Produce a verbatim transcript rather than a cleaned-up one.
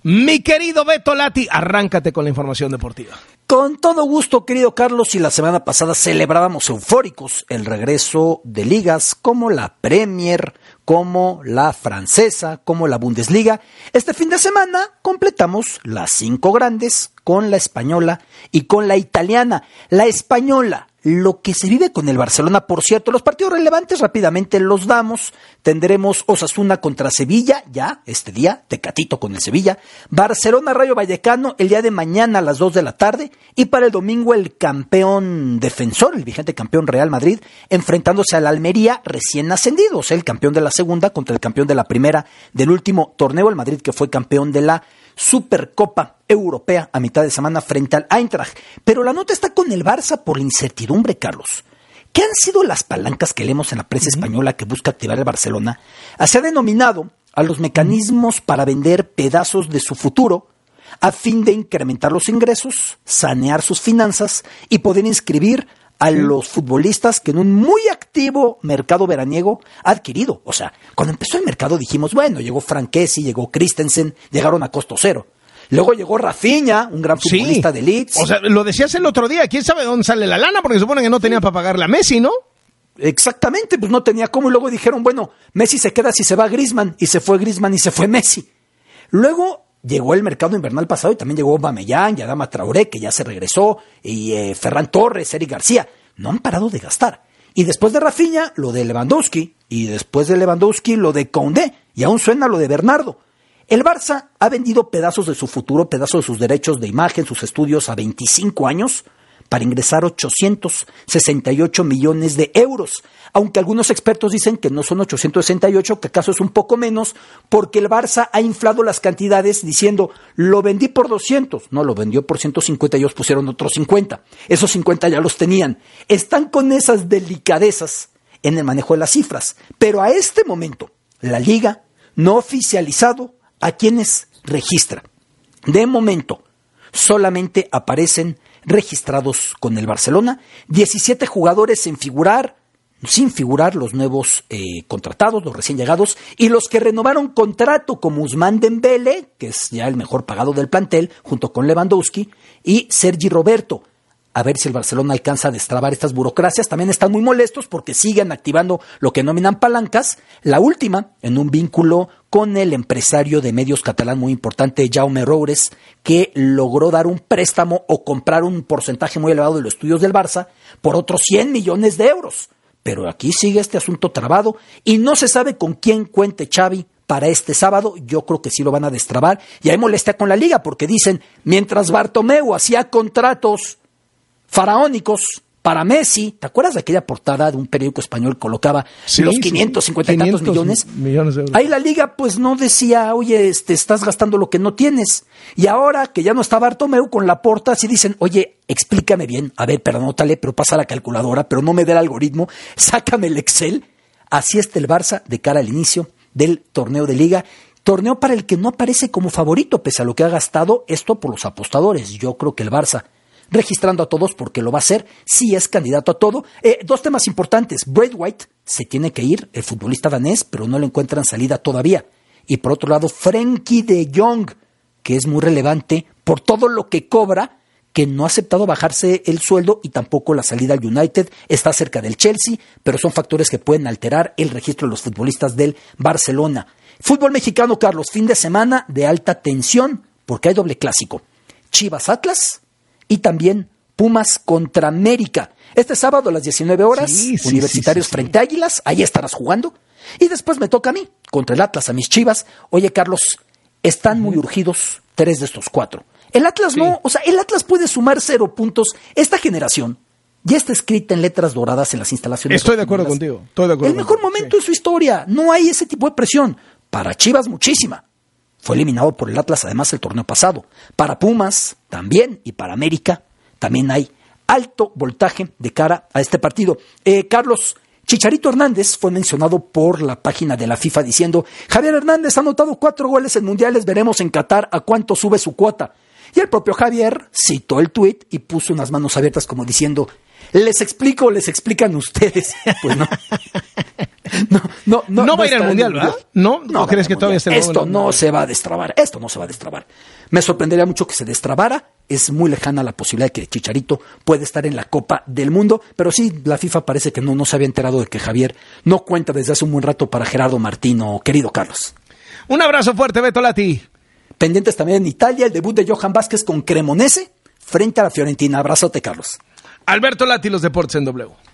Mi querido Beto Lati, arráncate con la información deportiva. Con todo gusto, querido Carlos, y la semana pasada celebrábamos eufóricos el regreso de ligas como la Premier, como la francesa, como la Bundesliga. Este fin de semana completamos las cinco grandes con la española y con la italiana. La española, lo que se vive con el Barcelona, por cierto, los partidos relevantes rápidamente los damos. Tendremos Osasuna contra Sevilla, ya este día, Tecatito con el Sevilla. Barcelona Rayo Vallecano el día de mañana a las dos de la tarde. Y para el domingo el campeón defensor, el vigente campeón Real Madrid, enfrentándose al Almería recién ascendido, o sea, el campeón de la segunda contra el campeón de la primera del último torneo, el Madrid que fue campeón de la Supercopa Europea a mitad de semana frente al Eintracht. Pero la nota está con el Barça por la incertidumbre, Carlos. ¿Qué han sido las palancas que leemos en la prensa española que busca activar el Barcelona? Se ha denominado a los mecanismos para vender pedazos de su futuro a fin de incrementar los ingresos, sanear sus finanzas y poder inscribir a los futbolistas que en un muy activo mercado veraniego ha adquirido. O sea, cuando empezó el mercado dijimos, bueno, llegó Frank Kessie, llegó Christensen, llegaron a costo cero. Luego llegó Rafinha, un gran futbolista sí. de Leeds. O sea, lo decías el otro día, ¿quién sabe de dónde sale la lana? Porque supone que no tenía para pagarle a Messi, ¿no? Exactamente, pues no tenía cómo. Y luego dijeron, bueno, Messi se queda si se va Griezmann. Y se fue Griezmann y se fue Messi. Luego llegó el mercado invernal pasado y también llegó Aubameyang, Adama Traoré, que ya se regresó, y eh, Ferran Torres, Eric García. No han parado de gastar. Y después de Rafinha, lo de Lewandowski. Y después de Lewandowski, lo de Koundé. Y aún suena lo de Bernardo. El Barça ha vendido pedazos de su futuro, pedazos de sus derechos de imagen, sus estudios a veinticinco años para ingresar ochocientos sesenta y ocho millones de euros. Aunque algunos expertos dicen que no son ochocientos sesenta y ocho, que acaso es un poco menos, porque el Barça ha inflado las cantidades diciendo, lo vendí por doscientos. No, lo vendió por ciento cincuenta y ellos pusieron otros cincuenta. Esos cincuenta ya los tenían. Están con esas delicadezas en el manejo de las cifras. Pero a este momento, la Liga no ha oficializado a quienes registra. De momento, solamente aparecen registrados con el Barcelona, diecisiete jugadores sin figurar, sin figurar los nuevos eh, contratados, los recién llegados, y los que renovaron contrato como Ousmane Dembélé, que es ya el mejor pagado del plantel, junto con Lewandowski, y Sergi Roberto. A ver si el Barcelona alcanza a destrabar estas burocracias. También están muy molestos porque siguen activando lo que denominan palancas. La última, en un vínculo con el empresario de medios catalán muy importante, Jaume Roures, que logró dar un préstamo o comprar un porcentaje muy elevado de los estudios del Barça por otros cien millones de euros. Pero aquí sigue este asunto trabado y no se sabe con quién cuente Xavi para este sábado. Yo creo que sí lo van a destrabar. Y hay molestia con la Liga porque dicen, mientras Bartomeu hacía contratos faraónicos para Messi, ¿te acuerdas de aquella portada de un periódico español que colocaba sí, los quinientos cincuenta sí, y tantos millones? millones de euros. Ahí la Liga pues no decía, oye, este, estás gastando lo que no tienes. Y ahora que ya no está Bartomeu con Laporta, sí dicen, oye, explícame bien, a ver, pero anótale, pero pasa la calculadora, pero no me dé el algoritmo, sácame el Excel. Así está el Barça de cara al inicio del torneo de Liga. Torneo para el que no aparece como favorito, pese a lo que ha gastado, esto por los apostadores. Yo creo que el Barça, registrando a todos porque lo va a hacer, sí es candidato a todo. Eh, dos temas importantes. Braithwaite se tiene que ir, el futbolista danés, pero no le encuentran salida todavía. Y por otro lado, Frenkie de Jong, que es muy relevante por todo lo que cobra, que no ha aceptado bajarse el sueldo y tampoco la salida al United. Está cerca del Chelsea, pero son factores que pueden alterar el registro de los futbolistas del Barcelona. Fútbol mexicano, Carlos, fin de semana de alta tensión, porque hay doble clásico. Chivas Atlas y también Pumas contra América. Este sábado a las diecinueve horas, sí, sí, Universitarios sí, sí, sí. frente a Águilas, ahí estarás jugando. Y después me toca a mí, contra el Atlas, a mis Chivas. Oye, Carlos, están muy urgidos tres de estos cuatro. El Atlas sí. no, o sea, el Atlas puede sumar cero puntos. Esta generación ya está escrita en letras doradas en las instalaciones. Estoy de acuerdo contigo. Estoy de acuerdo el mejor contigo, momento sí. de su historia. No hay ese tipo de presión. Para Chivas, muchísima. Fue eliminado por el Atlas, además, el torneo pasado. Para Pumas, también. Y para América, también hay alto voltaje de cara a este partido. Eh, Carlos, Chicharito Hernández fue mencionado por la página de la FIFA diciendo, Javier Hernández ha anotado cuatro goles en mundiales, veremos en Qatar a cuánto sube su cuota. Y el propio Javier citó el tuit y puso unas manos abiertas como diciendo, Les explico, les explican ustedes. Pues no. No, no, no, no va a ir al mundial, ¿verdad? No, no, ¿no crees que todavía se Esto no se va a destrabar, esto no se va a destrabar. Me sorprendería mucho que se destrabara. Es muy lejana la posibilidad de que Chicharito pueda estar en la Copa del Mundo, pero sí, la FIFA parece que no, no se había enterado de que Javier no cuenta desde hace un buen rato para Gerardo Martino, querido Carlos. Un abrazo fuerte, Beto Lati. Pendientes también en Italia, el debut de Johan Vázquez con Cremonese frente a la Fiorentina. Abrazote, Carlos. Alberto Lati, los deportes en W.